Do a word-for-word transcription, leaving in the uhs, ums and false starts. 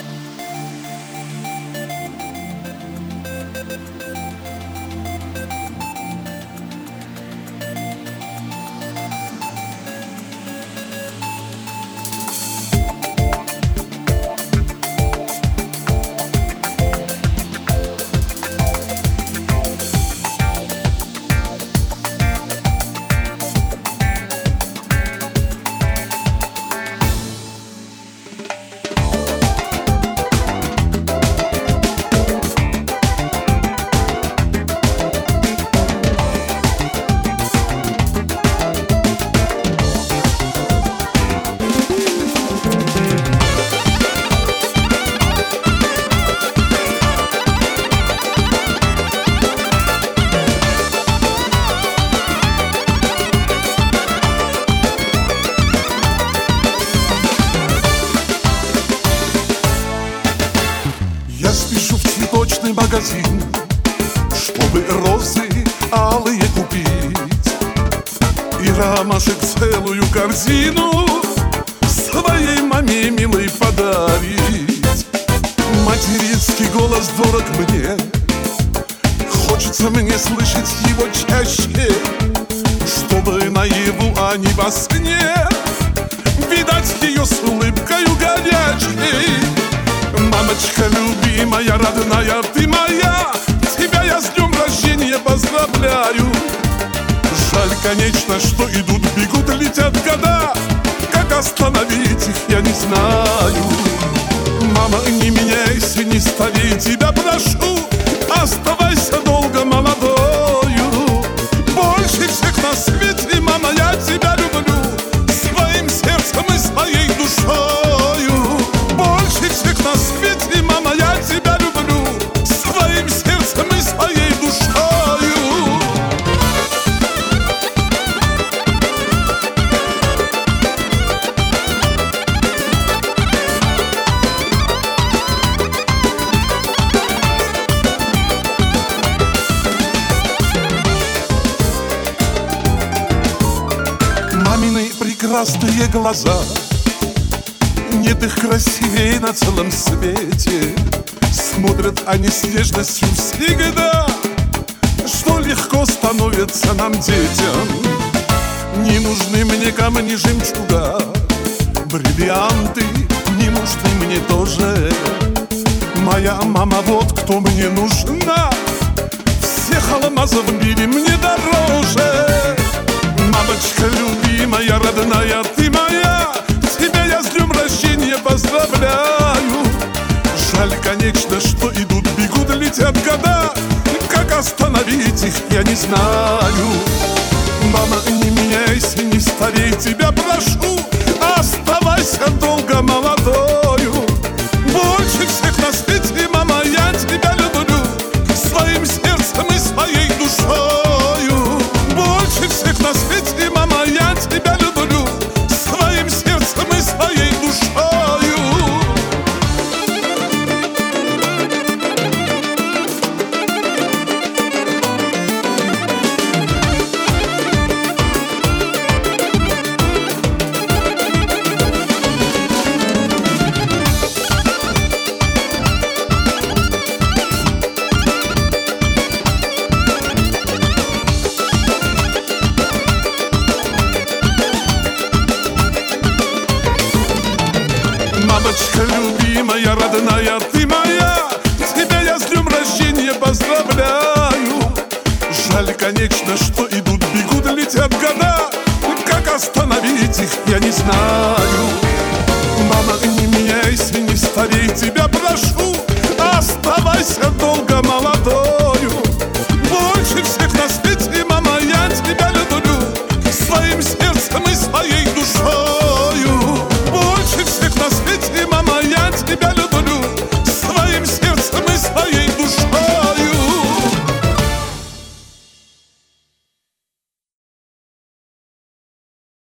Я спешу в цветочный магазин, чтобы розы алые купить и ромашек целую корзину своей маме милой подарить. Материнский голос дорог мне, хочется мне слышать его чаще, чтобы наяву, а не во сне видать ее с улыбкою горячей. Мамочка любимая, родная, ты моя, тебя я с днем рождения поздравляю. Жаль, конечно, что идут, бегут, летят года, как остановить их я не знаю. Мама, не меняйся, не старей, тебя прошу, оставайся долго молодою. Больше всех на свете, мама, я тебя люблю своим сердцем и своей душою. Больше всех на свете, мама, я тебя люблю своим сердцем и своей душою. Мамины прекрасные глаза, нет их красивее на целом свете. Смотрят они с нежностью всегда, что легко становится нам, детям. Не нужны мне камни, жемчуга, бриллианты не нужны мне тоже. Моя мама, вот кто мне нужна, всех алмазов в мире мне дороже. Мамочка любимая, родная, ты моя, тебя я с днем рождения поздравляю. Жаль, конечно, что идут, бегут, летят года, как остановить их я не знаю. Мама, не меняйся, не старей, тебя прошу, оставайся долго молодою. Больше всех на свете, мама, я тебя люблю своим сердцем и своей душою. Больше всех на свете, мама, я тебя люблю своим сердцем и своей душою. Мамочка любимая, родная, ты моя, тебя я с днем рождения поздравляю. Жаль, конечно, что идут, бегут, летят года, как остановить их я не знаю. Мама, не меняйся, не старей, тебя прошу, оставайся долго